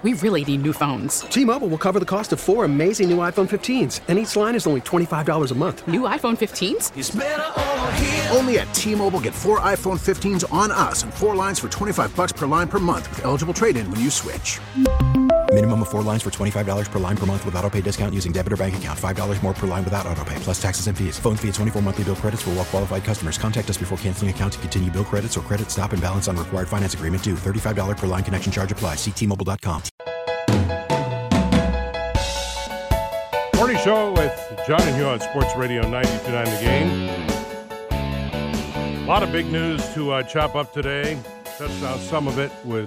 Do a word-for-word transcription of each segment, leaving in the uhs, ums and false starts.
We really need new phones. T-Mobile will cover the cost of four amazing new iPhone fifteens, and each line is only twenty-five dollars a month. New iPhone fifteens? It's better over here. Only at T-Mobile, get four iPhone fifteens on us and four lines for twenty-five dollars per line per month with eligible trade-in when you switch. Minimum of four lines for twenty-five dollars per line per month with autopay discount using debit or bank account. five dollars more per line without autopay, plus taxes and fees. Phone fee at twenty-four monthly bill credits for well-qualified customers. Contact us before canceling account to continue bill credits or credit stop and balance on required finance agreement due. thirty-five dollars per line connection charge applies. See T Mobile dot com. Morning Show with John and Hugh on Sports Radio ninety-two point nine The Game. A lot of big news to uh, chop up today. Touched on some of it with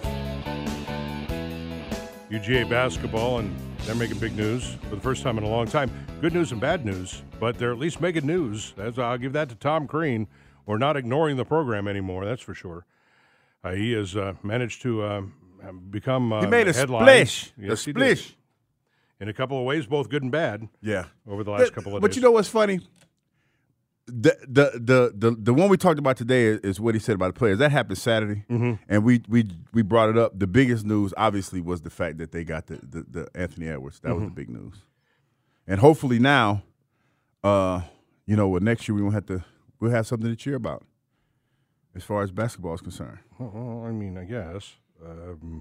U G A basketball, and they're making big news for the first time in a long time. Good news and bad news, but they're at least making news. As I'll give that to Tom Crean. We're not ignoring the program anymore, that's for sure. Uh, he has uh, managed to uh, become uh, he made a headline. splish. Yes, a splish. In a couple of ways, both good and bad. Yeah. Over the last but, couple of but days. But you know what's funny? The, the the the the one we talked about today is, is what he said about the players. That happened Saturday, mm-hmm. and we we we brought it up. The biggest news, obviously, was the fact that they got the the, the Anthony Edwards. That mm-hmm. was the big news. And hopefully now, uh, you know, well, next year we won't have to. We'll have something to cheer about as far as basketball is concerned. Well, I mean, I guess. Um,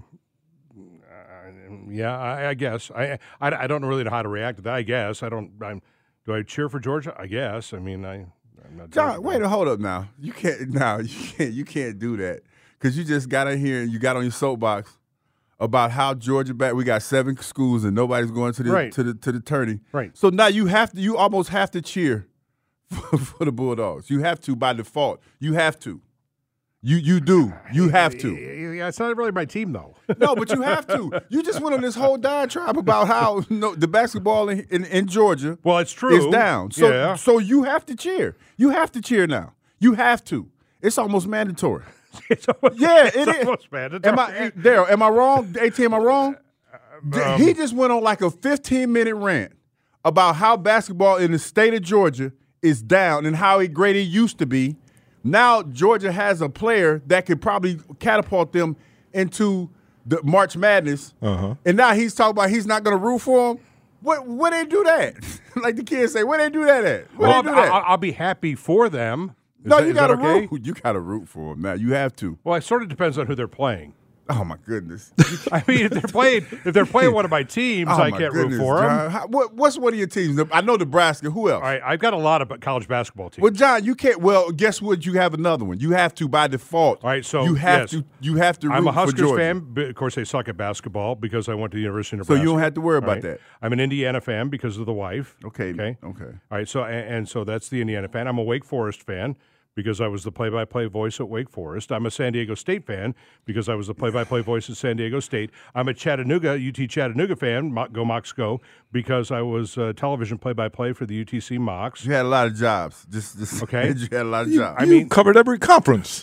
I, yeah, I, I guess. I, I I don't really know how to react to that. I guess I don't. I'm, do I cheer for Georgia? I guess. I mean, I. I'm not John, wait a hold up now. You can't now. You can't. You can't do that because you just got in here and you got on your soapbox about how Georgia back. We got seven schools and nobody's going to the right. to the to the tourney. Right. So now you have to. You almost have to cheer for, for the Bulldogs. You have to by default. You have to. You you do. You have to. Yeah, it's not really my team, though. No, but you have to. You just went on this whole diatribe about how you know, the basketball in, in, in Georgia well, it's true. is down. So, yeah. so you have to cheer. You have to cheer now. You have to. It's almost mandatory. it's almost, yeah, it's it is. almost mandatory. Am I, Daryl, am I wrong? AT, am I wrong? Um, he just went on like a fifteen-minute rant about how basketball in the state of Georgia is down and how great it used to be. Now Georgia has a player that could probably catapult them into the March Madness, uh-huh. and now he's talking about he's not going to root for him. What? Where they do that? Like the kids say, where they do that at? Where well, they do that? I'll, I'll be happy for them. Is no, that, you got to okay? root. You got to root for them now. You have to. Well, it sort of depends on who they're playing. Oh my goodness! I mean, if they're playing, if they're playing one of my teams, oh I my can't goodness, root for John. them. How, what, what's one of your teams? I know Nebraska. Who else? All right, I've got a lot of college basketball teams. Well, John, you can't. Well, guess what? You have another one. You have to by default. All right, so you have yes. to. You have to. Root I'm a Huskers for Georgia. fan. But of course, they suck at basketball because I went to the University of So Nebraska. you don't have to worry about right? that. I'm an Indiana fan because of the wife. Okay. Okay. Okay. All right. So and, and so that's the Indiana fan. I'm a Wake Forest fan because I was the play-by-play voice at Wake Forest. I'm a San Diego State fan because I was the play-by-play voice at San Diego State. I'm a Chattanooga, U T Chattanooga fan, go Mocs go, because I was uh, television play-by-play for the U T C Mocs. You had a lot of jobs. Just, just okay. You had a lot of you, jobs. I mean, covered every conference.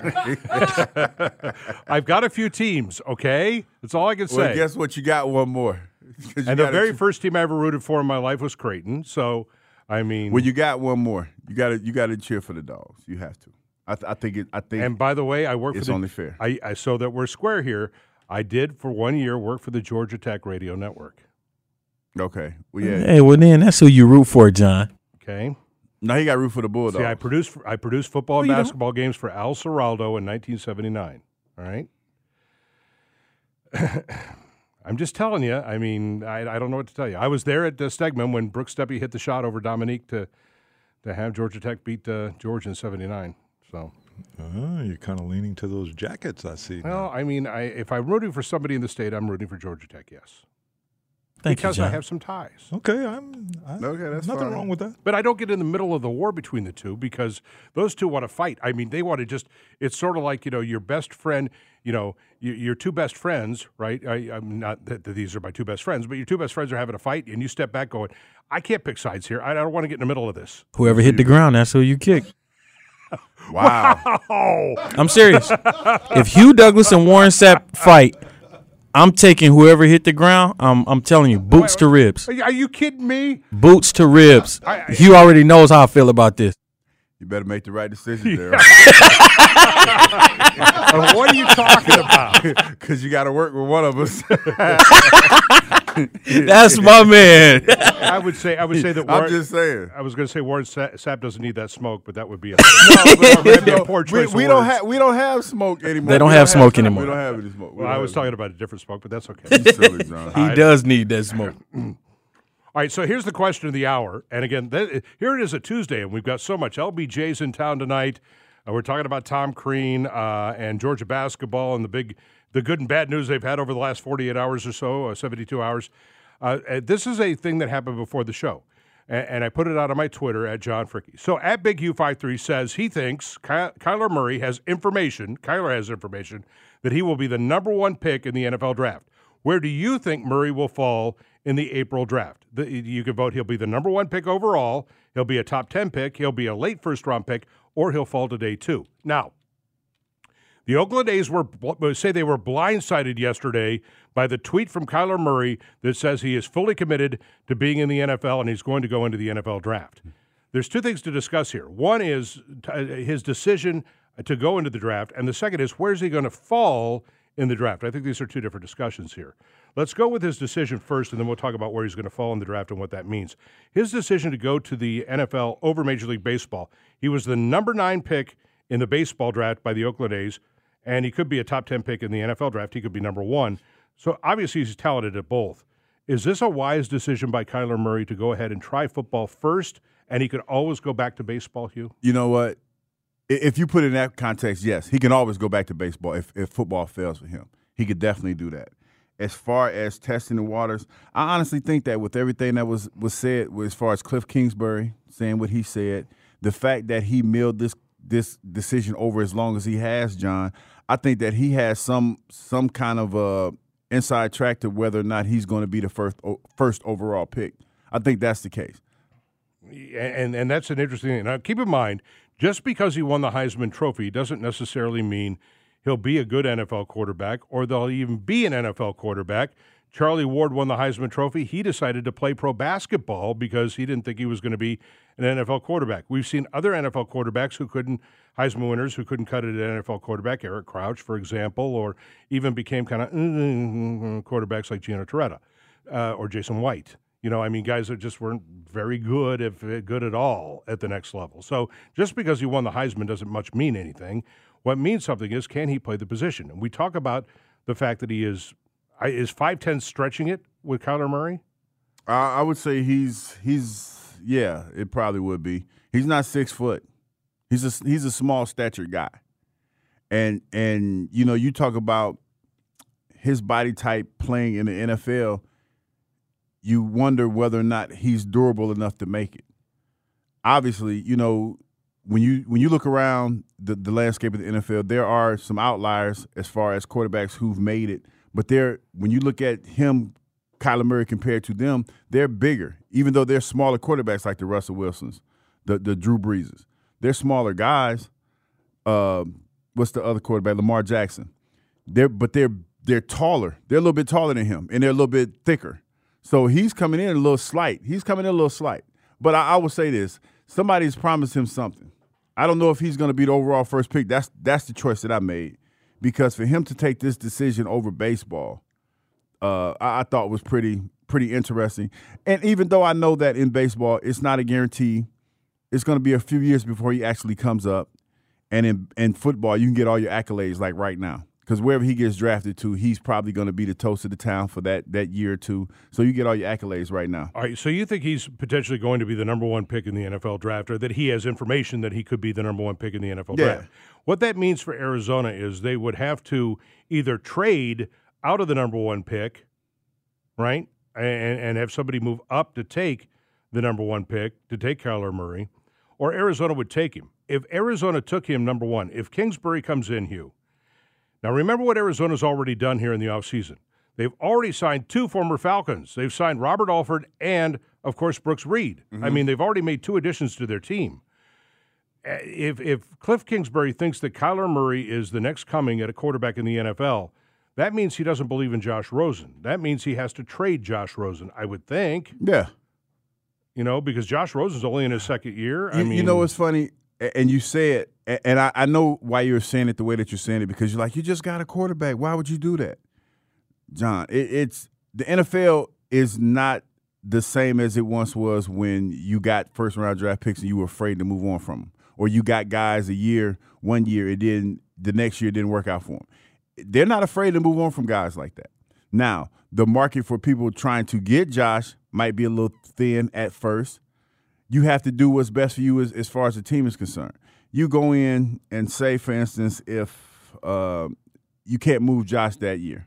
I've got a few teams. Okay, that's all I can say. Well, guess what? You got one more. And the very first team I ever rooted for in my life was Creighton. So. I mean, well, you got one more. You got to you got to cheer for the Dogs. You have to. I, th- I think it. I think. And by the way, I work. It's for the, only fair. I, I so that we're square here. I did for one year work for the Georgia Tech Radio Network. Okay. Well, yeah. Hey, well then that's who you root for, John. Okay. Now he got root for the Bulldogs. See, I produced I produced football well, and basketball games for Al Seraldo in nineteen seventy-nine. All right. I'm just telling you. I mean, I, I don't know what to tell you. I was there at uh, Stegman when Brooks Steppe hit the shot over Dominique to to have Georgia Tech beat uh, Georgia in seventy-nine. So, uh, you're kind of leaning to those jackets, I see. Well, I mean, I, if I'm rooting for somebody in the state, I'm rooting for Georgia Tech. Yes. Thank because you, I John. have some ties. Okay, I'm. I, okay, that's nothing fine. wrong with that. But I don't get in the middle of the war between the two because those two want to fight. I mean, they want to just. It's sort of like you know your best friend. You know, you, your two best friends, right? I, I'm not that, that these are my two best friends, but your two best friends are having a fight, and you step back, going, "I can't pick sides here. I don't want to get in the middle of this." Whoever hit the ground, that's who you kick. Wow. wow. I'm serious. If Hugh Douglas and Warren Sapp fight, I'm taking whoever hit the ground. I'm I'm telling you, boots to ribs. Are you, are you kidding me? Boots to ribs. I, I, Hugh already knows how I feel about this. You better make the right decision there. Uh, what are you talking about? Because you got to work with one of us. That's my man. I would say I would say that Warren, I'm just saying. I was going to say Warren Sa- Sapp doesn't need that smoke, but that would be a, No, but, that'd be a no, poor we, choice we of don't words. have we don't have smoke anymore. They don't We have smoke anymore. We don't have any smoke. We Well, don't I was have talking any about a different smoke, but that's okay. smoke. Silly, John. He does need that smoke. All right, so here's the question of the hour. And again, th- here it is a Tuesday, and we've got so much. L B J's in town tonight. Uh, we're talking about Tom Crean uh, and Georgia basketball and the big, the good and bad news they've had over the last forty-eight hours or so, uh, seventy-two hours. Uh, uh, this is a thing that happened before the show, and, and I put it out on my Twitter at John Fricky. So at Big U fifty-three says he thinks Ky- Kyler Murray has information, Kyler has information, that he will be the number one pick in the N F L draft. Where do you think Murray will fall in the April draft? The, you can vote he'll be the number one pick overall, he'll be a top ten pick, he'll be a late first-round pick, or he'll fall to day two. Now, the Oakland A's were say they were blindsided yesterday by the tweet from Kyler Murray that says he is fully committed to being in the N F L and he's going to go into the N F L draft. There's two things to discuss here. One is t- his decision to go into the draft, and the second is where's he going to fall in the draft. I think these are two different discussions here. Let's go with his decision first, and then we'll talk about where he's going to fall in the draft and what that means. His decision to go to the N F L over Major League Baseball. He was the number nine pick in the baseball draft by the Oakland A's, and he could be a top ten pick in the N F L draft. He could be number one. So obviously he's talented at both. Is this a wise decision by Kyler Murray to go ahead and try football first, and he could always go back to baseball, Hugh? You know what? If you put it in that context, yes, he can always go back to baseball if, if football fails for him. He could definitely do that. As far as testing the waters, I honestly think that with everything that was, was said, as far as Cliff Kingsbury saying what he said, the fact that he milled this this decision over as long as he has, John, I think that he has some some kind of uh, inside track to whether or not he's going to be the first first overall pick. I think that's the case. And and that's an interesting thing. Now, keep in mind, just because he won the Heisman Trophy doesn't necessarily mean he'll be a good N F L quarterback or they'll even be an N F L quarterback. Charlie Ward won the Heisman Trophy. He decided to play pro basketball because he didn't think he was going to be an N F L quarterback. We've seen other N F L quarterbacks who couldn't, Heisman winners who couldn't cut it at N F L quarterback, Eric Crouch, for example, or even became kind of quarterbacks like Gino Torretta uh, or Jason White. You know, I mean, guys that just weren't very good, if good at all, at the next level. So just because he won the Heisman doesn't much mean anything. What means something is, can he play the position? And we talk about the fact that he is – is five ten stretching it with Kyler Murray? Uh, I would say he's he's yeah, it probably would be. He's not six foot. He's a he's a small statured guy, and and you know you talk about his body type playing in the N F L. You wonder whether or not he's durable enough to make it. Obviously, you know when you when you look around the, the landscape of the N F L, there are some outliers as far as quarterbacks who've made it. But they're when you look at him, Kyler Murray, compared to them, they're bigger. Even though they're smaller quarterbacks like the Russell Wilsons, the the Drew Breeses, they're smaller guys. Uh, what's the other quarterback? Lamar Jackson. They're but they're they're taller. They're a little bit taller than him, and they're a little bit thicker. So he's coming in a little slight. He's coming in a little slight. But I, I would say this: somebody's promised him something. I don't know if he's going to be the overall first pick. That's that's the choice that I made. Because for him to take this decision over baseball, uh, I, I thought was pretty pretty interesting. And even though I know that in baseball it's not a guarantee, it's going to be a few years before he actually comes up. And in, in football, you can get all your accolades like right now. Because wherever he gets drafted to, he's probably going to be the toast of the town for that that year or two. So you get all your accolades right now. All right, so you think he's potentially going to be the number one pick in the N F L draft, or that he has information that he could be the number one pick in the N F L Yeah. draft? What that means for Arizona is they would have to either trade out of the number one pick, right, and, and have somebody move up to take the number one pick, to take Kyler Murray, or Arizona would take him. If Arizona took him number one, if Kingsbury comes in, Hugh, now remember what Arizona's already done here in the offseason. They've already signed two former Falcons. They've signed Robert Alford and, of course, Brooks Reed. Mm-hmm. I mean, they've already made two additions to their team. If if Cliff Kingsbury thinks that Kyler Murray is the next coming at a quarterback in the N F L, that means he doesn't believe in Josh Rosen. That means he has to trade Josh Rosen, I would think. Yeah. You know, because Josh Rosen's only in his second year. I you, mean, you know what's funny? and you said, and I, I know why you're saying it the way that you're saying it, because you're like, you just got a quarterback. Why would you do that? John, it, it's the N F L is not the same as it once was when you got first round draft picks and you were afraid to move on from them, or you got guys a year, one year, it didn't, the next year it didn't work out for them. They're not afraid to move on from guys like that. Now, the market for people trying to get Josh might be a little thin at first. You have to do what's best for you as, as far as the team is concerned. You go in and say, for instance, if uh, you can't move Josh that year,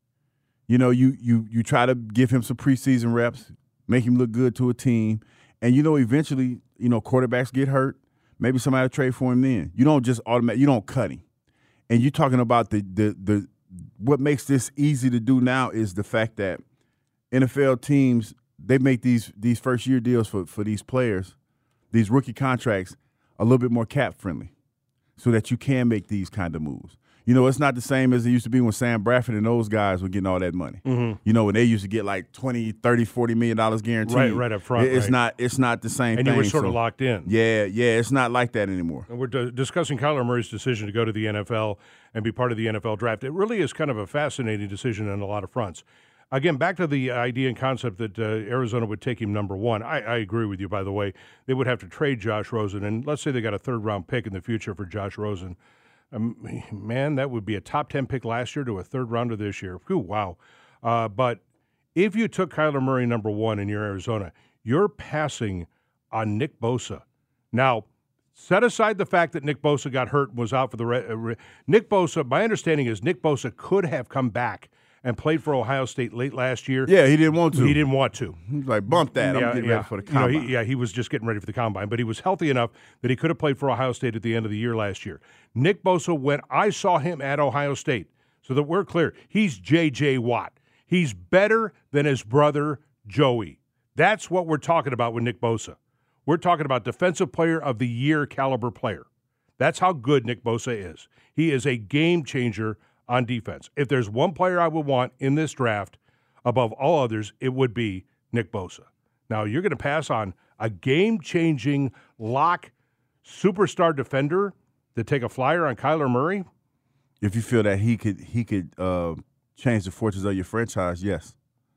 you know, you you you try to give him some preseason reps, make him look good to a team, and you know, eventually, you know, quarterbacks get hurt. Maybe somebody will trade for him then. You don't just automatically, you don't cut him. And you're talking about the the the what makes this easy to do now is the fact that N F L teams, they make these these first year deals for, for these players, these rookie contracts, a little bit more cap friendly, so that you can make these kind of moves. You know, it's not the same as it used to be when Sam Bradford and those guys were getting all that money. Mm-hmm. You know, when they used to get like twenty, thirty, forty million dollars guaranteed. Right, right up front. It's right. not it's not the same and thing. And you were sort so, of locked in. Yeah, yeah, it's not like that anymore. And we're d- discussing Kyler Murray's decision to go to the N F L and be part of the N F L draft. It really is kind of a fascinating decision on a lot of fronts. Again, back to the idea and concept that uh, Arizona would take him number one. I, I agree with you, by the way. They would have to trade Josh Rosen, and let's say they got a third-round pick in the future for Josh Rosen. Um, man, that would be a top ten pick last year to a third rounder this year. Whew, wow. Uh, but if you took Kyler Murray number one in your Arizona, you're passing on Nick Bosa. Now, set aside the fact that Nick Bosa got hurt and was out for the re- – re- Nick Bosa, my understanding is Nick Bosa could have come back and played for Ohio State late last year. Yeah, he didn't want to. He didn't want to. He's like, bump that. Yeah, I'm getting yeah. ready for the combine. You know, he, yeah, he was just getting ready for the combine, but he was healthy enough that he could have played for Ohio State at the end of the year last year. Nick Bosa, when I saw him at Ohio State, so that we're clear, he's J J. Watt. He's better than his brother Joey. That's what we're talking about with Nick Bosa. We're talking about Defensive Player of the Year caliber player. That's how good Nick Bosa is. He is a game changer on defense. If there's one player I would want in this draft above all others, it would be Nick Bosa. Now, you're going to pass on a game-changing lock superstar defender to take a flyer on Kyler Murray? If you feel that he could he could uh, change the fortunes of your franchise, yes.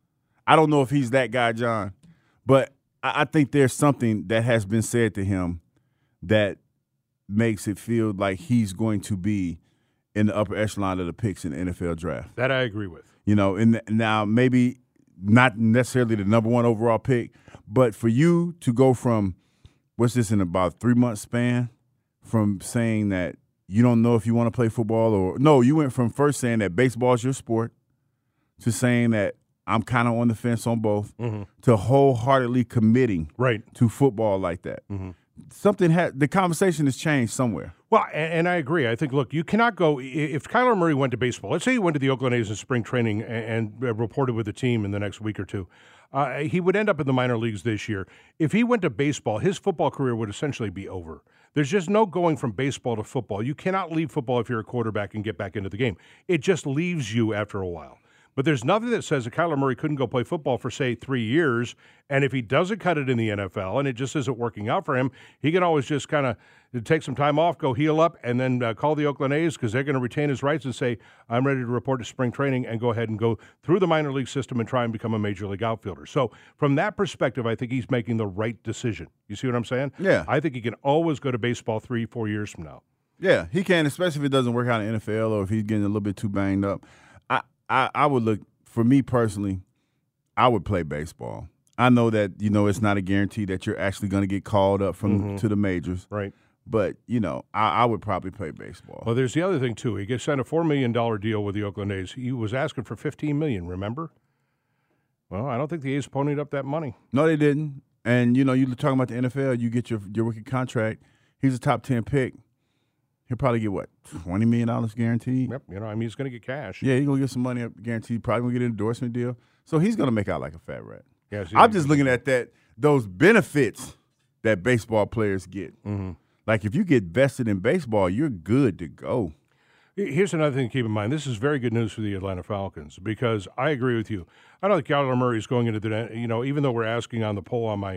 I don't know if he's that guy, John, but I, I think there's something that has been said to him that makes it feel like he's going to be in the upper echelon of the picks in the N F L draft. That I agree with. You know, and now maybe not necessarily the number one overall pick, but for you to go from, what's this, in about a three-month span, from saying that you don't know if you want to play football or – no, you went from first saying that baseball is your sport to saying that I'm kind of on the fence on both, mm-hmm. to wholeheartedly committing right. to football like that. Mm-hmm. Something had – the conversation has changed somewhere. Well, and, and I agree. I think, look, you cannot go – if Kyler Murray went to baseball, let's say he went to the Oakland A's in spring training and, and reported with the team in the next week or two, uh, he would end up in the minor leagues this year. If he went to baseball, his football career would essentially be over. There's just no going from baseball to football. You cannot leave football if you're a quarterback and get back into the game. It just leaves you after a while. But there's nothing that says that Kyler Murray couldn't go play football for, say, three years, and if he doesn't cut it in the N F L and it just isn't working out for him, he can always just kind of take some time off, go heal up, and then uh, call the Oakland A's because they're going to retain his rights and say, I'm ready to report to spring training, and go ahead and go through the minor league system and try and become a major league outfielder. So from that perspective, I think he's making the right decision. You see what I'm saying? Yeah. I think he can always go to baseball three, four years from now. Yeah, he can, especially if it doesn't work out in the N F L or if he's getting a little bit too banged up. I, I, I would look – for me personally, I would play baseball. I know that, you know, it's not a guarantee that you're actually going to get called up from mm-hmm. to the majors. Right. But, you know, I, I would probably play baseball. Well, there's the other thing, too. He gets signed a four million dollars deal with the Oakland A's. He was asking for fifteen million dollars, remember? Well, I don't think the A's ponied up that money. No, they didn't. And, you know, you're talking about the N F L, you get your, your rookie contract. He's a top ten pick. He'll probably get, what, twenty million dollars guaranteed? Yep. You know, I mean, he's going to get cash. Yeah, he's going to get some money up guaranteed. Probably going to get an endorsement deal. So he's going to make out like a fat rat. Yeah, so I'm just looking at that, those benefits that baseball players get. Mm-hmm. Like, if you get vested in baseball, you're good to go. Here's another thing to keep in mind. This is very good news for the Atlanta Falcons because I agree with you. I don't think Kyler Murray is going into the, you know, even though we're asking on the poll on my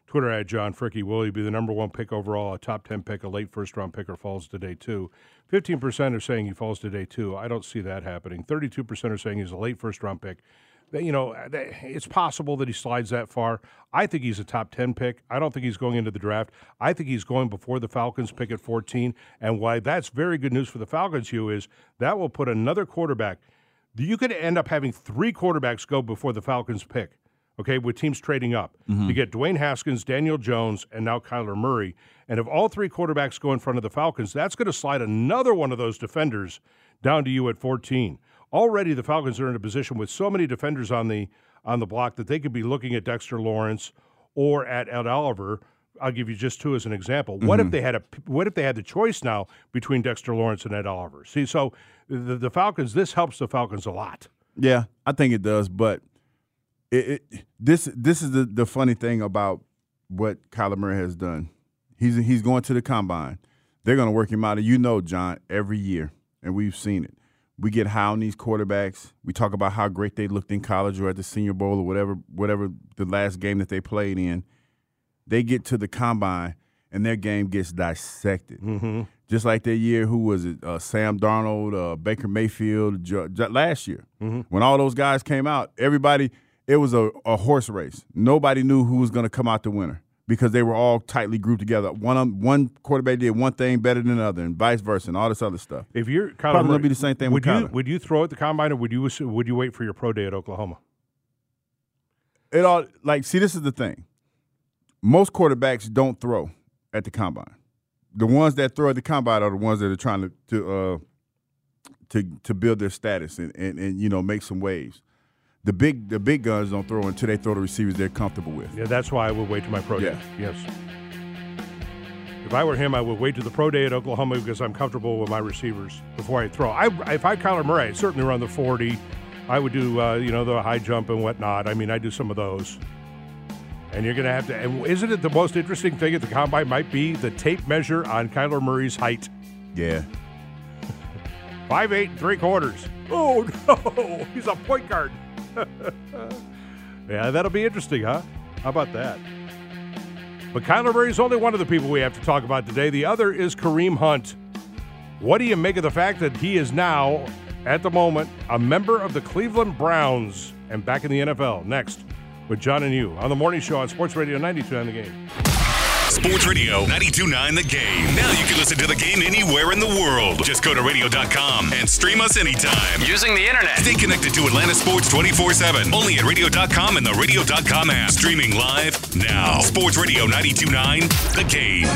Twitter at John Fricky. Will he be the number one pick overall, a top ten pick, a late first-round pick, or falls to day two? fifteen percent are saying he falls to day two. I don't see that happening. thirty-two percent are saying he's a late first-round pick. You know, it's possible that he slides that far. I think he's a top ten pick. I don't think he's going into the draft. I think he's going before the Falcons pick at fourteen. And why that's very good news for the Falcons, Hugh, is that will put another quarterback. You could end up having three quarterbacks go before the Falcons pick, okay, with teams trading up. Mm-hmm. You get Dwayne Haskins, Daniel Jones, and now Kyler Murray. And if all three quarterbacks go in front of the Falcons, that's going to slide another one of those defenders down to you at fourteen. Already the Falcons are in a position with so many defenders on the on the block that they could be looking at Dexter Lawrence or at Ed Oliver. I'll give you just two as an example. Mm-hmm. What if they had a what if they had the choice now between Dexter Lawrence and Ed Oliver? See, so the, the Falcons, this helps the Falcons a lot. Yeah, I think it does, but it, it this this is the, the funny thing about what Kyler Murray has done. He's he's going to the combine. They're going to work him out, and you know, John, every year, and we've seen it. We get high on these quarterbacks. We talk about how great they looked in college or at the Senior Bowl or whatever, whatever the last game that they played in. They get to the combine, and their game gets dissected. Mm-hmm. Just like that year, who was it? Uh, Sam Darnold, uh, Baker Mayfield, J- J- last year. Mm-hmm. When all those guys came out, everybody, it was a, a horse race. Nobody knew who was going to come out the winner because they were all tightly grouped together. One one quarterback did one thing better than another, and vice versa, and all this other stuff. If you're Kyler probably Murray, gonna be the same thing would with you Kyler. would you throw at the combine, or would you would you wait for your pro day at Oklahoma? It all like see, this is the thing. Most quarterbacks don't throw at the combine. The ones that throw at the combine are the ones that are trying to to uh, to, to build their status and, and, and you know make some waves. The big the big guns don't throw until they throw the receivers they're comfortable with. Yeah, that's why I would wait to my pro Yeah. day. Yes. If I were him, I would wait to the pro day at Oklahoma because I'm comfortable with my receivers before I throw. I, if I Kyler Murray, I'd certainly run the forty. I would do uh, you know the high jump and whatnot. I mean, I do some of those. And you're going to have to. And isn't it the most interesting thing at the combine might be the tape measure on Kyler Murray's height? Yeah. Five eight and three quarters. Oh no, he's a point guard. Yeah, that'll be interesting, huh? How about that? But Kyler Murray is only one of the people we have to talk about today. The other is Kareem Hunt. What do you make of the fact that he is now, at the moment, a member of the Cleveland Browns and back in the N F L? Next, with John and you on the morning show on Sports Radio ninety-two on the Game. Sports Radio ninety-two point nine The Game. Now you can listen to the game anywhere in the world. Just go to radio dot com and stream us anytime. Using the internet. Stay connected to Atlanta Sports twenty-four seven. Only at radio dot com and the radio dot com app. Streaming live now. Sports Radio ninety-two point nine The Game.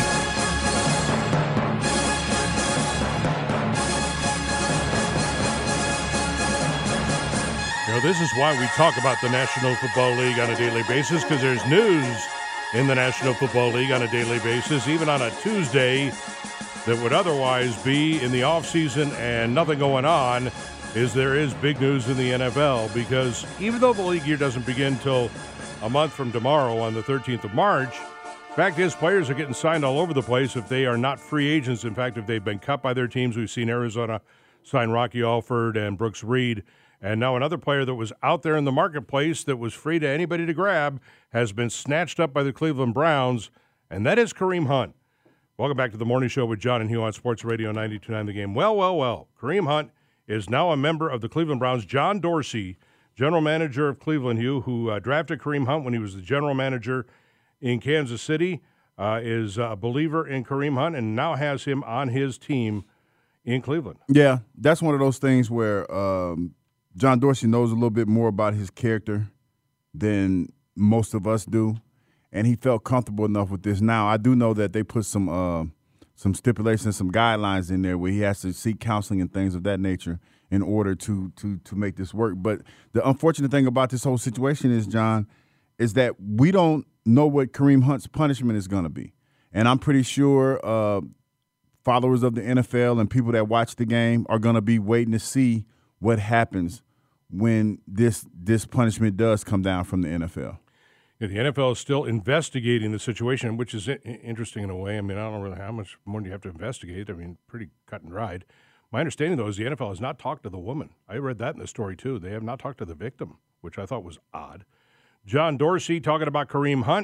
You know, this is why we talk about the National Football League on a daily basis, because there's news in the National Football League on a daily basis, even on a Tuesday that would otherwise be in the offseason and nothing going on, is there is big news in the N F L, because even though the league year doesn't begin till a month from tomorrow on the thirteenth of March, fact is players are getting signed all over the place if they are not free agents. In fact, if they've been cut by their teams, we've seen Arizona sign Rocky Alford and Brooks Reed. And now another player that was out there in the marketplace that was free to anybody to grab has been snatched up by the Cleveland Browns, and that is Kareem Hunt. Welcome back to the Morning Show with John and Hugh on Sports Radio ninety-two point nine The Game. Well, well, well, Kareem Hunt is now a member of the Cleveland Browns. John Dorsey, general manager of Cleveland, Hugh, who uh, drafted Kareem Hunt when he was the general manager in Kansas City, uh, is a believer in Kareem Hunt and now has him on his team in Cleveland. Yeah, that's one of those things where um, – John Dorsey knows a little bit more about his character than most of us do, and he felt comfortable enough with this. Now, I do know that they put some uh, some stipulations, some guidelines in there where he has to seek counseling and things of that nature in order to to to make this work. But the unfortunate thing about this whole situation is, John, is that we don't know what Kareem Hunt's punishment is going to be. And I'm pretty sure uh, followers of the N F L and people that watch the game are going to be waiting to see what happens when this this punishment does come down from the N F L. Yeah, the N F L is still investigating the situation, which is I- interesting in a way. I mean, I don't know really how much more do you have to investigate. I mean, pretty cut and dried. My understanding, though, is the N F L has not talked to the woman. I read that in the story, too. They have not talked to the victim, which I thought was odd. John Dorsey talking about Kareem Hunt.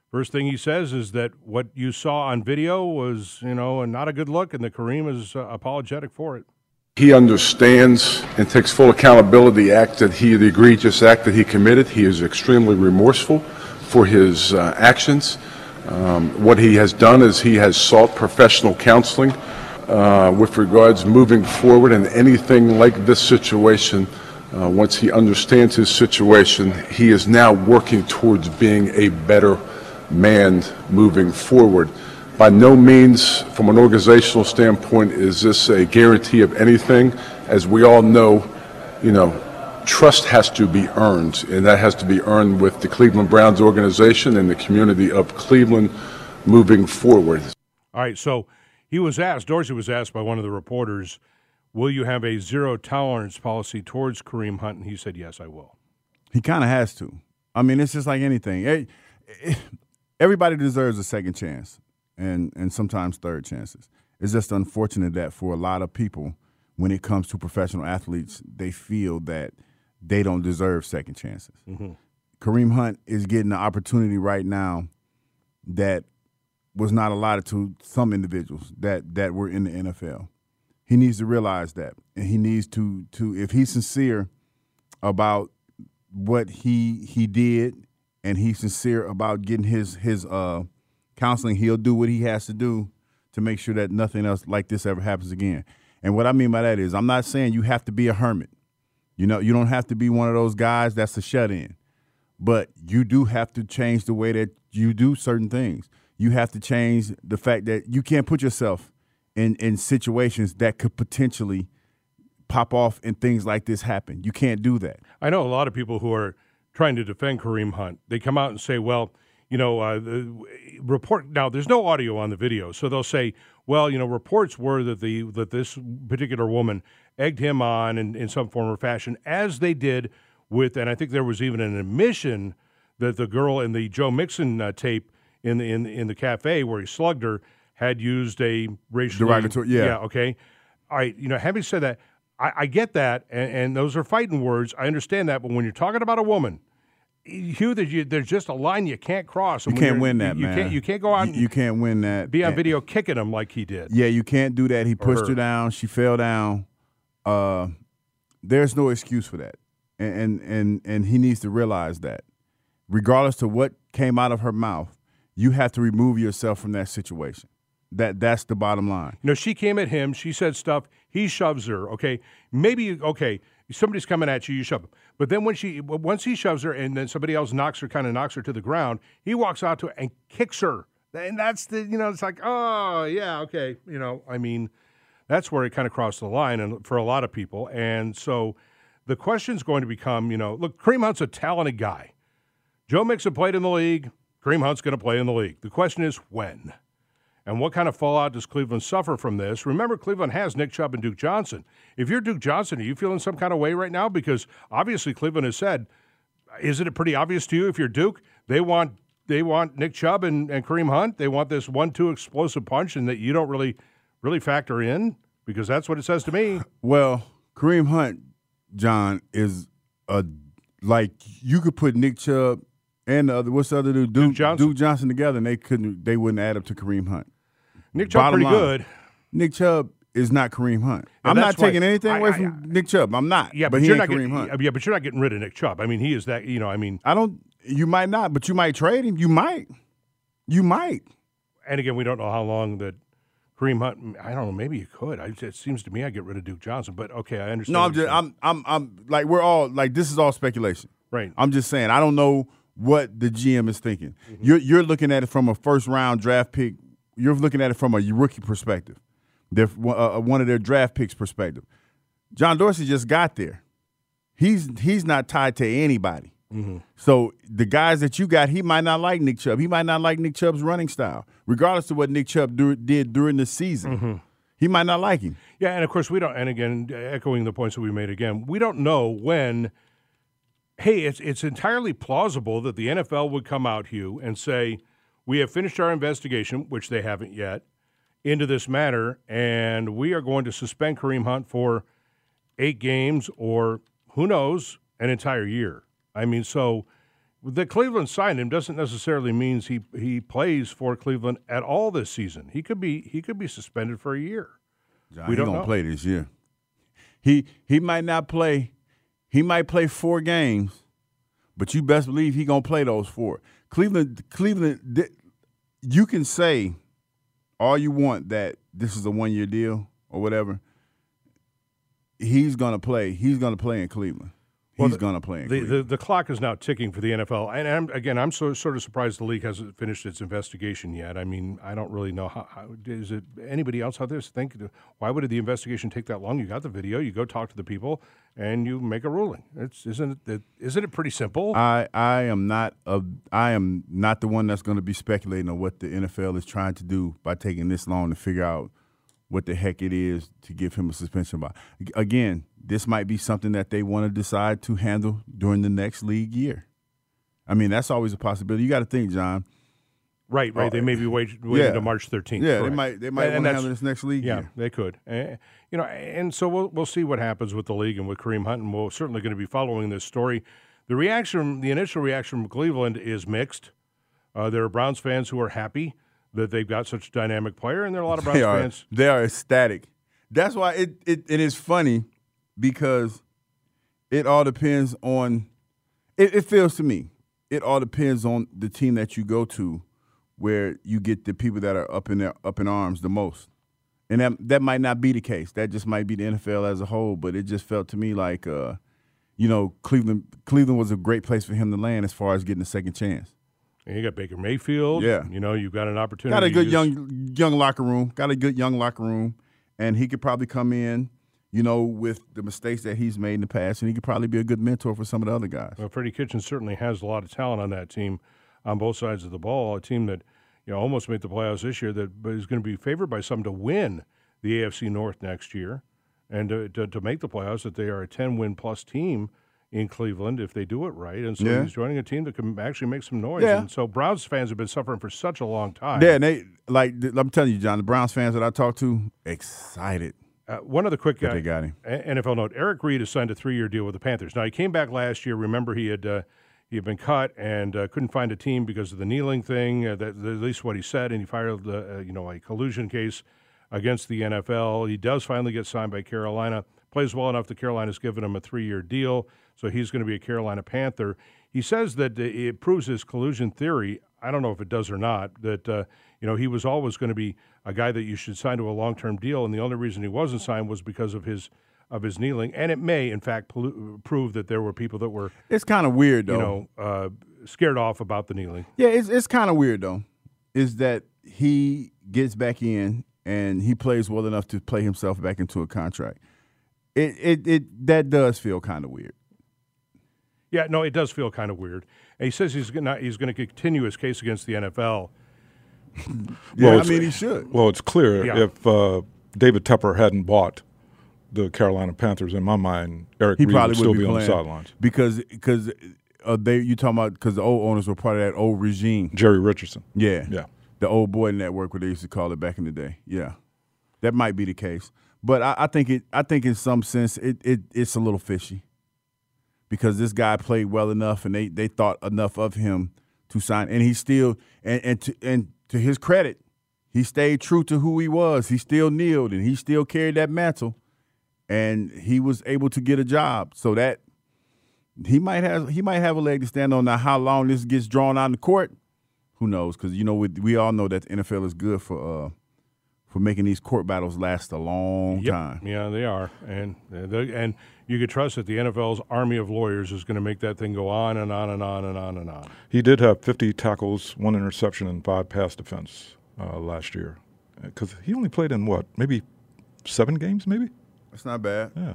First thing he says is that what you saw on video was, you know, not a good look, and that Kareem is uh, apologetic for it. He understands and takes full accountability the act that he, the egregious act that he committed. He is extremely remorseful for his uh, actions. Um, what he has done is he has sought professional counseling uh, with regards moving forward in anything like this situation. Uh, once he understands his situation, he is now working towards being a better man moving forward. By no means, from an organizational standpoint, is this a guarantee of anything. As we all know, you know, trust has to be earned, and that has to be earned with the Cleveland Browns organization and the community of Cleveland moving forward. All right, so he was asked, Dorsey was asked by one of the reporters, will you have a zero tolerance policy towards Kareem Hunt? And he said, yes, I will. He kind of has to. I mean, it's just like anything. Everybody deserves a second chance. And and sometimes third chances. It's just unfortunate that for a lot of people, when it comes to professional athletes, they feel that they don't deserve second chances. Mm-hmm. Kareem Hunt is getting the opportunity right now that was not allotted to some individuals that, that were in the N F L. He needs to realize that, and he needs to to if he's sincere about what he he did, and he's sincere about getting his his uh. counseling, he'll do what he has to do to make sure that nothing else like this ever happens again. And what I mean by that is I'm not saying you have to be a hermit. You know, you don't have to be one of those guys that's a shut-in. But you do have to change the way that you do certain things. You have to change the fact that you can't put yourself in, in situations that could potentially pop off and things like this happen. You can't do that. I know a lot of people who are trying to defend Kareem Hunt. They come out and say, well, you know, uh, the report now. There's no audio on the video, so they'll say, "Well, you know, reports were that the that this particular woman egged him on in, in some form or fashion, as they did with." And I think there was even an admission that the girl in the Joe Mixon uh, tape in the in in the cafe where he slugged her had used a racial derogatory. Yeah. Yeah. Okay. All right. You know, having said that, I, I get that, and, and those are fighting words. I understand that, but when you're talking about a woman. Hugh, there's, you, there's just a line you can't cross. You can't win that, you, man. You can't, you can't go out and you, you can't win that. Be on video kicking him like he did. Yeah, you can't do that. He pushed her. her down. She fell down. Uh, there's no excuse for that, and, and and and he needs to realize that, regardless of what came out of her mouth, you have to remove yourself from that situation. That that's the bottom line. You know, she came at him. She said stuff. He shoves her. Okay, maybe okay. Somebody's coming at you, you shove him. But then when she, once he shoves her and then somebody else knocks her, kind of knocks her to the ground, he walks out to her and kicks her. And that's the, you know, it's like, oh, yeah, okay. You know, I mean, that's where it kind of crossed the line and for a lot of people. And so the question's going to become, you know, look, Kareem Hunt's a talented guy. Joe Mixon played in the league. Kareem Hunt's going to play in the league. The question is when? And what kind of fallout does Cleveland suffer from this? Remember, Cleveland has Nick Chubb and Duke Johnson. If you're Duke Johnson, are you feeling some kind of way right now? Because obviously Cleveland has said, isn't it pretty obvious to you if you're Duke, they want they want Nick Chubb and, and Kareem Hunt. They want this one two explosive punch and that you don't really really factor in? Because that's what it says to me. Well, Kareem Hunt, John, is a like you could put Nick Chubb and the other, what's the other dude? Duke, Duke Johnson. Duke Johnson together, and they couldn't they wouldn't add up to Kareem Hunt. Nick Chubb pretty line, good. Nick Chubb is not Kareem Hunt. And I'm not taking why, anything I, away I, from I, Nick Chubb. I'm not. Yeah, but, but he you're ain't not Kareem getting, Hunt. Yeah, but you're not getting rid of Nick Chubb. I mean, he is that. You know, I mean, I don't. You might not, but you might trade him. You might. You might. And again, we don't know how long that Kareem Hunt. I don't know. Maybe you could. I, it seems to me I get rid of Duke Johnson. But okay, I understand. No, I'm just. I'm. I'm. I'm. Like we're all like this is all speculation. Right. I'm just saying. I don't know what the G M is thinking. Mm-hmm. You're you're looking at it from a first round draft pick. You're looking at it from a rookie perspective. They're uh, one of their draft picks perspective. John Dorsey just got there. He's he's not tied to anybody. Mm-hmm. So the guys that you got, he might not like Nick Chubb. He might not like Nick Chubb's running style, regardless of what Nick Chubb do, did during the season. Mm-hmm. He might not like him. Yeah, and of course we don't. And again, echoing the points that we made again, we don't know when. Hey, it's it's entirely plausible that the N F L would come out, Hugh, and say we have finished our investigation, which they haven't yet, into this matter, and we are going to suspend Kareem Hunt for eight games or, who knows, an entire year. I mean, so The Cleveland signed him doesn't necessarily mean he he plays for Cleveland at all this season. He could be he could be suspended for a year. John, we he don't gonna know. play this year. He he might not play. He might play four games, but you best believe he gonna play those four. Cleveland, Cleveland. You can say all you want that this is a one year deal or whatever. He's gonna play. He's gonna play in Cleveland. He's Well, the, going to play in the, Cleveland. the the clock is now ticking for the N F L, and I'm, again, I'm so, sort of surprised the league hasn't finished its investigation yet. I mean, I don't really know how, how is it. Anybody else out there think why would the investigation take that long? You got the video, you go talk to the people, and you make a ruling. It's isn't it isn't it pretty simple? I I am not a I am not the one that's going to be speculating on what the N F L is trying to do by taking this long to figure out what the heck it is to give him a suspension by. Again, this might be something that they want to decide to handle during the next league year. I mean, that's always a possibility. You got to think, John. Right, right. Uh, they may be wait, waiting yeah. until March thirteenth. Yeah, correct. they might they might And- and want to that's- handle this next league Yeah, year. they could. Uh, you know, and so we'll we'll see what happens with the league and with Kareem Hunt, and we're certainly going to be following this story. The reaction, the initial reaction from Cleveland is mixed. Uh, there are Browns fans who are happy that they've got such a dynamic player, and there are a lot of Browns They are, fans. they are ecstatic. That's why it, it, it is funny because it all depends on it, – it feels to me, it all depends on the team that you go to where you get the people that are up in their, up in arms the most. And that that might not be the case. That just might be the N F L as a whole, but it just felt to me like, uh, you know, Cleveland Cleveland was a great place for him to land as far as getting a second chance. And you got Baker Mayfield. Yeah. You know, you've got an opportunity. Got a to good use- young young locker room. Got a good young locker room, and he could probably come in, you know, with the mistakes that he's made in the past, and he could probably be a good mentor for some of the other guys. Well, Freddie Kitchens certainly has a lot of talent on that team on both sides of the ball, a team that, you know, almost made the playoffs this year that is going to be favored by some to win the A F C North next year and to, to, to make the playoffs, that they are a ten-win-plus team in Cleveland if they do it right. And so Yeah. he's joining a team that can actually make some noise. Yeah. And so Browns fans have been suffering for such a long time. Yeah, and they like I'm telling you, John, the Browns fans that I talked to, excited. Uh, one other quick that uh, they got him. A- N F L note: Eric Reid has signed a three-year deal with the Panthers. Now he came back last year. Remember, he had uh, he had been cut and uh, couldn't find a team because of the kneeling thing. Uh, that, at least what he said, and he filed uh, you know a collusion case against the N F L. He does finally get signed by Carolina. Plays well enough that Carolina's given him a three-year deal, so he's going to be a Carolina Panther. He says that it proves his collusion theory. I don't know if it does or not, that uh, you know he was always going to be a guy that you should sign to a long-term deal, and the only reason he wasn't signed was because of his of his kneeling. And it may, in fact, pol- prove that there were people that were, It's kind of weird, though. you know, uh, scared off about the kneeling. Yeah, it's it's kind of weird though. Is that he gets back in and he plays well enough to play himself back into a contract. It it it that does feel kind of weird. Yeah, no, it does feel kind of weird. And he says he's going he's going to continue his case against the N F L. Yeah, I it's- mean he should. Well, it's clear Yeah. if uh, David Tepper hadn't bought the Carolina Panthers, in my mind, Eric He Reid probably would still would be, be on the playing sidelines. because because uh, they you talking about because the old owners were part of that old regime. Jerry Richardson. Yeah, Yeah. the old boy network, what they used to call it back in the day. Yeah, that might be the case. But I, I think it. I think in some sense it, it it's a little fishy because this guy played well enough and they, they thought enough of him to sign, and he still and and to, and to his credit, he stayed true to who he was. He still kneeled and he still carried that mantle, and he was able to get a job. So that he might have he might have a leg to stand on. Now, how long this gets drawn out in the court, who knows? Because you know we, we all know that the N F L is good for uh, for making these court battles last a long Yep. time. Yeah, they are, and uh, they, and you could trust that the N F L's army of lawyers is going to make that thing go on and on and on and on and on. He did have fifty tackles, one interception, and five pass defense uh, last year. Because he only played in what, maybe seven games, maybe? That's not bad. Yeah.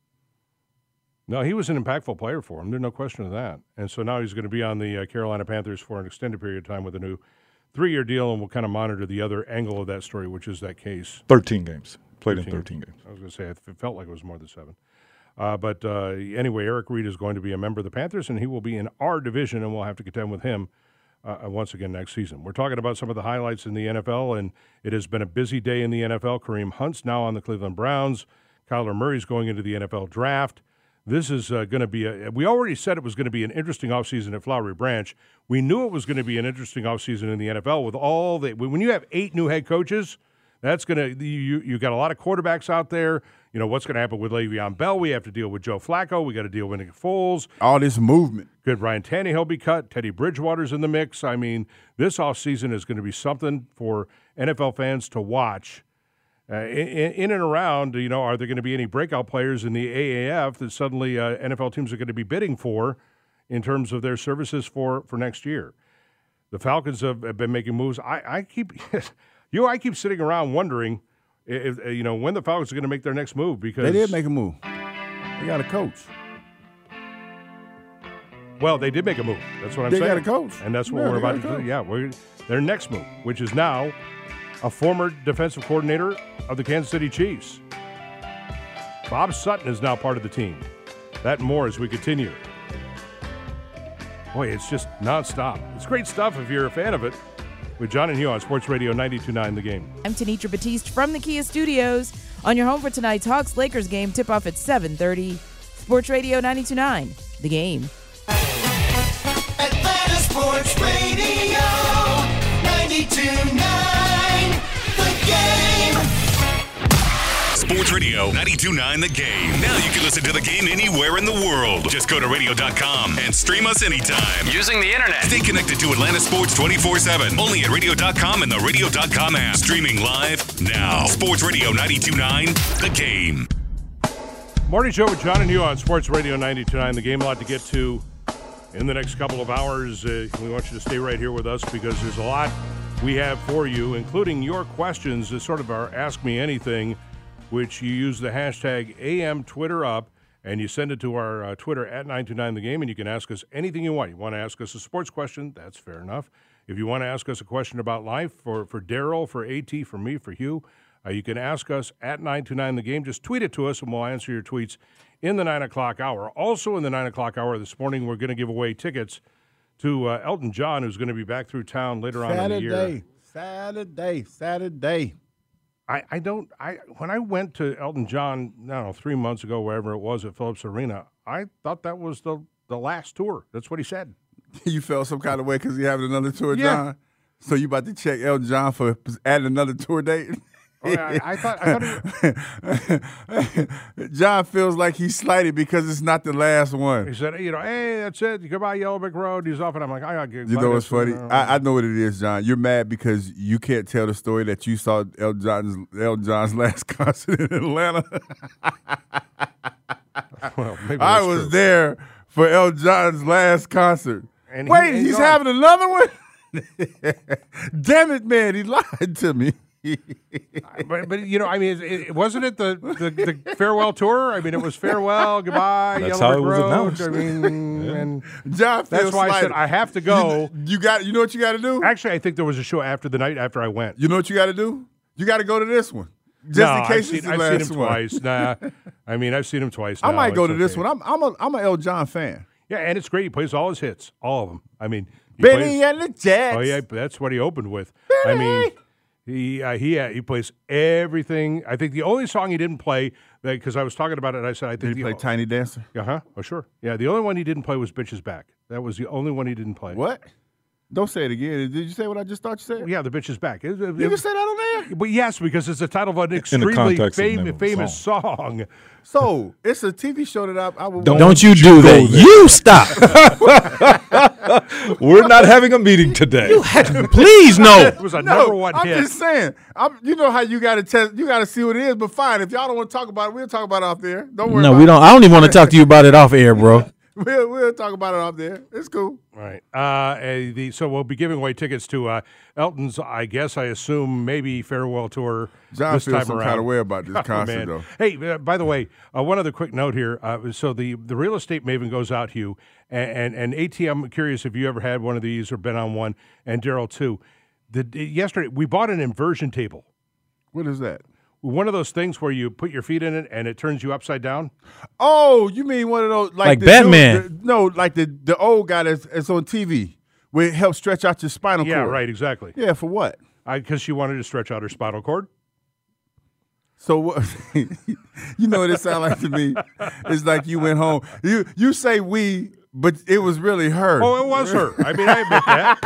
No, he was an impactful player for him. There's no question of that. And so now he's going to be on the uh, Carolina Panthers for an extended period of time with a new three-year deal, and we'll kind of monitor the other angle of that story, which is that case. thirteen games. Played in thirteen games. I was going to say, it felt like it was more than seven. Uh, but uh, anyway, Eric Reid is going to be a member of the Panthers, and he will be in our division, and we'll have to contend with him uh, once again next season. We're talking about some of the highlights in the N F L, and it has been a busy day in the N F L. Kareem Hunt's now on the Cleveland Browns. Kyler Murray's going into the N F L draft. this is uh, going to be a – we already said it was going to be an interesting offseason at Flowery Branch. We knew it was going to be an interesting offseason in the N F L with all the – when you have eight new head coaches, that's going to – you you got a lot of quarterbacks out there. You know, what's going to happen with Le'Veon Bell? We have to deal with Joe Flacco. We got to deal with Nick Foles. All this movement. Could Ryan Tannehill be cut? Teddy Bridgewater's in the mix. I mean, this offseason is going to be something for N F L fans to watch. Uh, in, in and around, you know, are there going to be any breakout players in the A A F that suddenly uh, N F L teams are going to be bidding for in terms of their services for, for next year? The Falcons have, have been making moves. I, I keep, you know, I keep sitting around wondering, if, you know, when the Falcons are going to make their next move because they did make a move. They got a coach. Well, they did make a move. That's what I'm they saying. They got a coach, and that's what yeah, we're about to do. Yeah, we're, their next move, which is now a former defensive coordinator of the Kansas City Chiefs. Bob Sutton is now part of the team. That and more as we continue. Boy, it's just nonstop. It's great stuff if you're a fan of it. With John and Hugh on Sports Radio ninety-two point nine The Game. I'm Tanitra Batiste from the Kia Studios. On your home for tonight's Hawks-Lakers game, tip-off at seven thirty. Sports Radio ninety-two point nine The Game. Atlanta Sports Radio ninety-two point nine The Game. Sports Radio ninety-two point nine The Game. Now you can listen to The Game anywhere in the world. Just go to radio dot com and stream us anytime. Using the internet. Stay connected to Atlanta Sports twenty-four seven. Only at radio dot com and the radio dot com app. Streaming live now. Sports Radio ninety-two point nine The Game. Morning show with John and you on Sports Radio ninety-two point nine The Game. A lot to get to in the next couple of hours. Uh, we want you to stay right here with us because there's a lot we have for you, including your questions as sort of our Ask Me Anything, which you use the hashtag A M Twitter up, and you send it to our uh, Twitter at nine two nine The Game, and you can ask us anything you want. You want to ask us a sports question, that's fair enough. If you want to ask us a question about life, for, for Daryl, for AT, for me, for Hugh, uh, you can ask us at nine two nine The Game. Just tweet it to us, and we'll answer your tweets in the nine o'clock hour. Also in the nine o'clock hour this morning, we're going to give away tickets to uh, Elton John, who's going to be back through town later Saturday, on in the year. Saturday, Saturday, Saturday. I, I don't I when I went to Elton John, I don't know, three months ago, wherever it was at Phillips Arena, I thought that was the, the last tour. That's what he said. You felt some kind of way because he having another tour, Yeah. John? So you about to check Elton John for adding another tour date? Oh, yeah, I, I thought I thought he, John feels like he's slighted because it's not the last one. he said, you know, hey, that's it. You go by Yellow Brick Road. He's off, and I'm like, I got to get. You know what's funny? I, I know what it is, John. You're mad because you can't tell the story that you saw Elton John's, Elton John's last concert in Atlanta. Well, maybe I that's was true. there for Elton John's last concert. And Wait, he- he's he's having another one? Damn it, man. He lied to me. but, but you know, I mean, it, it, wasn't it the, the, the farewell tour? I mean, it was farewell, goodbye, That's Yellow how it Brick was Road. announced. I mean, and John that's feels why I said slighted. I have to go. You, you got. You know what you got to do? Actually, I think there was a show after the night after I went. You know what you got to do? You got to go to this one. Just no, in case I've it's seen, the I've last seen him one. twice. Nah, I mean, I've seen him twice. I now. might go It's to this okay. one. I'm I'm a I'm an Elton John fan. Yeah, and it's great. He plays all his hits, all of them. I mean, he Benny plays, and the Jets. Oh yeah, that's what he opened with. I mean, he uh, he uh, he plays everything. I think the only song he didn't play, because I was talking about it, I said I think Did he the, play Tiny Dancer? Uh huh. Oh sure. Yeah, the only one he didn't play was "Bitches Back." That was the only one he didn't play. What? Don't say it again. Did you say what I just thought you said? Yeah, the bitch is back. It, it, You can say that on there. But yes, because it's the title of an the extremely context of the fam- name of the famous song. So it's a T V show that I, I would Don't Don't you you do go that. there. You stop. We're not having a meeting today. Please, no. It was a No, number one I'm hit. just saying. I'm, you know how you got to test. You got to see what it is. But fine, if y'all don't want to talk about it, we'll talk about it off there. Don't worry. No, about we it. don't. I don't even want to talk to you about it off air, bro. We'll we'll talk about it off there. It's cool. Right. Uh, eh, the, so we'll be giving away tickets to uh, Elton's, I guess, I assume, maybe farewell tour John this feels time some around. kind of way about this Oh, concert, man. though. Hey, uh, by the way, uh, one other quick note here. Uh, so the, the real estate maven goes out, Hugh, and, and, and AT, I'm curious if you ever had one of these or been on one, and Daryl, too. The, yesterday, we bought an inversion table. What is that? One of those things where you put your feet in it and it turns you upside down. Oh, you mean one of those like, Like the Batman. dude- the- no, like the the old guy that's, that's on T V where it helps stretch out your spinal Yeah, cord. right, exactly. Yeah, for what? Because she wanted to stretch out her spinal cord. So what? You know what it sounds like to me? It's like you went home. You you say we, but it was really her. Oh, it was her. I mean, I admit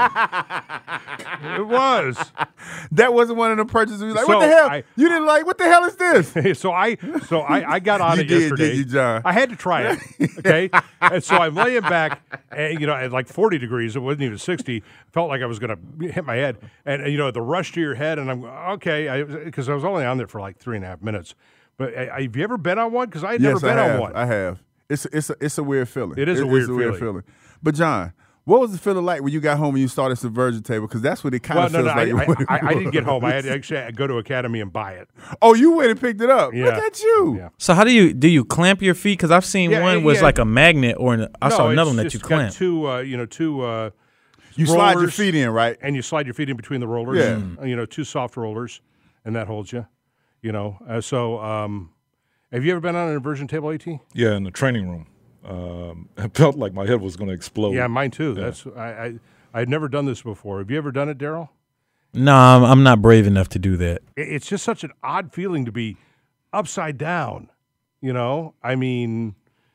that. It was. That wasn't one of the purchases. Like, So what the hell? I- you didn't like, what the hell is this? so I so I, I got on You it did, yesterday. did you, John? I had to try it. Okay. And so I'm laying back, and you know, at like forty degrees, it wasn't even sixty. Felt like I was going to hit my head, and you know, the rush to your head, and I'm okay because I, I was only on there for like three and a half minutes. But uh, have you ever been on one? Because I had Yes, never been I have. on one. I have. It's it's a, it's a weird feeling. It is a It- weird it's a weird feeling. feeling. But John, what was the feeling like when you got home and you saw the Subversion table? Because that's what it kind Well, of no, feels no, like. I, I, I, I didn't get home. I had to actually go to Academy and buy it. Oh, you went and picked it up. Yeah. Look at you. Yeah. So how do you do you clamp your feet? Because I've seen Yeah, one was yeah. like a magnet, or an, I No, saw another it's one that just you got clamp. Two, uh, you know, two. Uh, You slide your rollers, feet in, right? and you slide your feet in between the rollers. Yeah. Uh, you know, two soft rollers, and that holds you. You know, uh, so um, have you ever been on an inversion table, AT? Yeah, in the training room. Um, I felt like my head was going to explode. Yeah, mine too. Yeah. That's I, I I'd never done this before. Have you ever done it, Daryl? No, I'm, I'm not brave enough to do that. It- It's just such an odd feeling to be upside down. You know, I mean,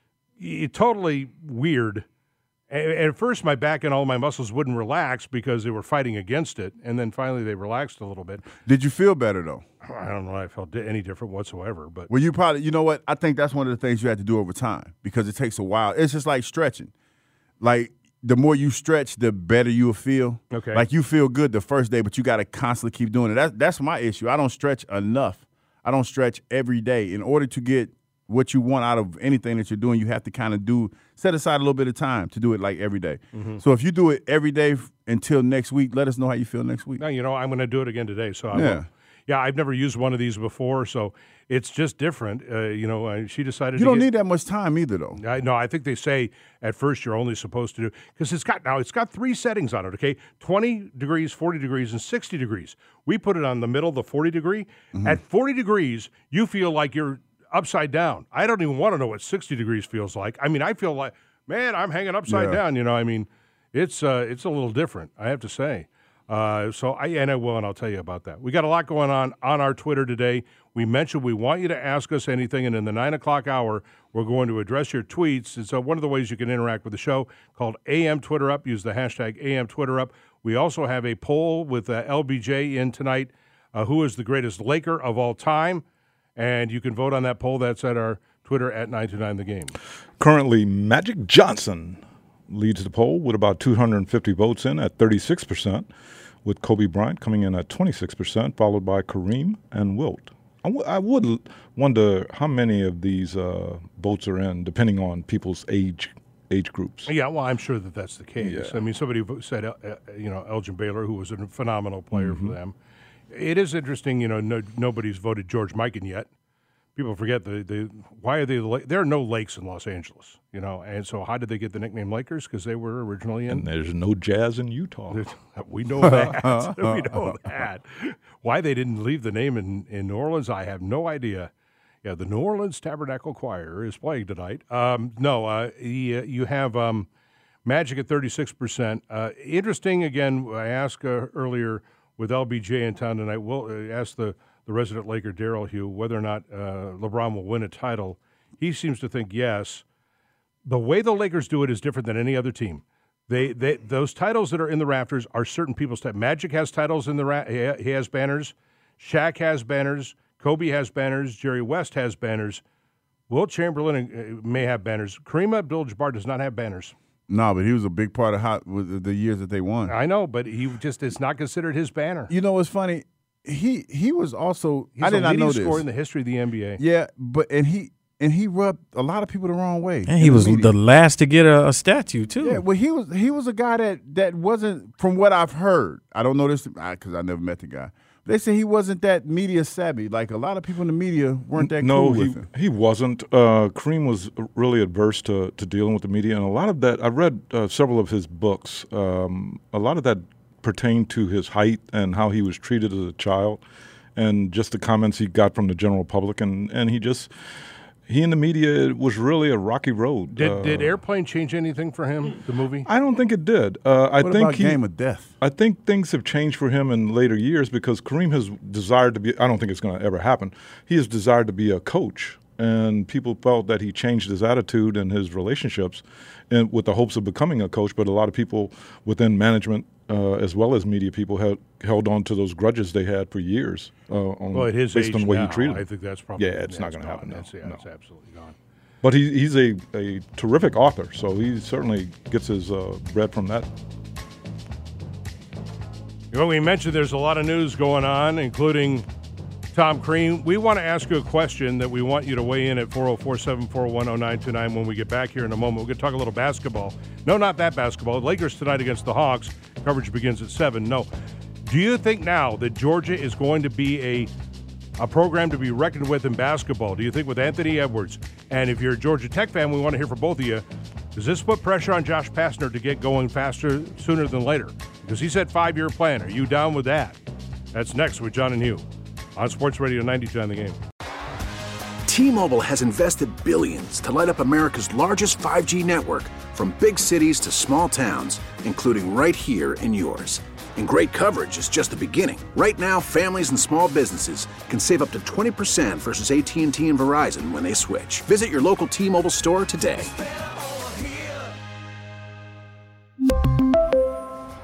it, totally weird. And at first, my back and all my muscles wouldn't relax because they were fighting against it, and then finally they relaxed a little bit. Did you feel better though? I don't know if I felt di- any different whatsoever, but Well, you probably, you know what? I think that's one of the things you have to do over time because it takes a while. It's just like stretching. Like the more you stretch, the better you'll feel. Okay. Like you feel good the first day, but you got to constantly keep doing it. That's that's my issue. I don't stretch enough. I don't stretch every day. In order to get what you want out of anything that you're doing, you have to kind of do set aside a little bit of time to do it like every day. Mhm. So if you do it every day f- until next week, let us know how you feel next week. no, you know, I'm going to do it again today. So I Yeah. will. Yeah, I've never used one of these before, so it's just different. Uh, you know, uh, she decided You to don't get, need that much time either, though. I, no, I think they say at first you're only supposed to do because it's got now it's got three settings on it. Okay, twenty degrees, forty degrees, and sixty degrees. We put it on the middle, the forty degree. Mm-hmm. At forty degrees, you feel like you're upside down. I don't even want to know what sixty degrees feels like. I mean, I feel like, man, I'm hanging upside Yeah. down. You know, I mean, it's uh, it's a little different. I have to say. Uh, so I and I will, and I'll tell you about that. We got a lot going on on our Twitter today. We mentioned we want you to ask us anything, and in the nine o'clock hour, we're going to address your tweets. And so one of the ways you can interact with the show called A M Twitter Up. Use the hashtag A M Twitter Up. We also have a poll with uh, L B J in tonight. Uh, who is the greatest Laker of all time? And you can vote on that poll. That's at our Twitter at nine two nine The Game. Currently, Magic Johnson leads the poll with about two hundred fifty votes in at thirty-six percent, with Kobe Bryant coming in at twenty-six percent, followed by Kareem and Wilt. I, w- I would l- wonder how many of these uh, votes are in, depending on people's age age groups. Yeah, well, I'm sure that that's the case. Yeah. I mean, somebody vo- said, uh, uh, you know, Elgin Baylor, who was a phenomenal player Mhm. for them. It is interesting, you know, no, nobody's voted George Mikan yet. People forget the, the why are they the la- there are no lakes in Los Angeles, you know, and so how did they get the nickname Lakers? Because they were originally in. And there's no jazz in Utah. We know that. we know that. Why they didn't leave the name in, in New Orleans, I have no idea. Yeah, the New Orleans Tabernacle Choir is playing tonight. Um, no, uh, you, you have um, Magic at thirty-six percent. Uh, interesting, again, I asked uh, earlier with L B J in town tonight, we'll uh, ask the, the resident Laker, Daryl Hugh, whether or not uh, LeBron will win a title. He seems to think yes. The way the Lakers do it is different than any other team. They, they those titles that are in the rafters are certain people's type. Magic has titles in the ra- he ha- he has banners. Shaq has banners. Kobe has banners. Jerry West has banners. Wilt Chamberlain uh, may have banners. Kareem Abdul-Jabbar does not have banners. No, but he was a big part of how with the years that they won. I know, but he just is not considered his banner. You know what's funny? He he was also He's I did the not leading know scorer this. in the history of the N B A. Yeah, but and he and he rubbed a lot of people the wrong way. And he in was the media. the last to get a, a statue too. Yeah, well, he was he was a guy that that wasn't, from what I've heard. I don't know this because I never met the guy. They say he wasn't that media savvy. Like a lot of people in the media weren't that no, cool he, with him. he wasn't. Uh, Kareem was really adverse to, to dealing with the media, and a lot of that, I read uh, several of his books. Um, a lot of that pertained to his height and how he was treated as a child, and just the comments he got from the general public, and, and he just he and the media, it was really a rocky road. Did Uh, did Airplane change anything for him? The movie? I don't think it did. Uh, I What think about he, Game of Death? I think things have changed for him in later years because Kareem has desired to be. I don't think it's going to ever happen. He has desired to be a coach, and people felt that he changed his attitude and his relationships, and with the hopes of becoming a coach. But a lot of people within management, uh, as well as media people, held held on to those grudges they had for years. Uh, on, Well, at his based age on the way now, he treated them. I think that's probably yeah, it's not that's going to happen. gone. now. That's, yeah, no. it's absolutely gone. But he, he's a, a terrific author, so he certainly gets his uh, bread from that. Well, we mentioned there's a lot of news going on, including Tom Crean. We want to ask you a question that we want you to weigh in at four oh four, seven four one, oh nine two nine when we get back here in a moment. We're going to talk a little basketball. No, not that basketball. Lakers tonight against the Hawks. Coverage begins at seven. No. Do you think now that Georgia is going to be a a program to be reckoned with in basketball? Do you think with Anthony Edwards? And if you're a Georgia Tech fan, we want to hear from both of you. Does this put pressure on Josh Pastner to get going faster, sooner than later? Because he said five-year plan. Are you down with that? That's next with John and Hugh on Sports Radio ninety-two on The Game. T-Mobile has invested billions to light up America's largest five G network, from big cities to small towns, including right here in yours. And great coverage is just the beginning. Right now, families and small businesses can save up to twenty percent versus A T and T and Verizon when they switch. Visit your local T-Mobile store today.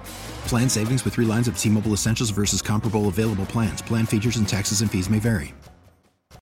Plan savings with three lines of T-Mobile Essentials versus comparable available plans. Plan features and taxes and fees may vary.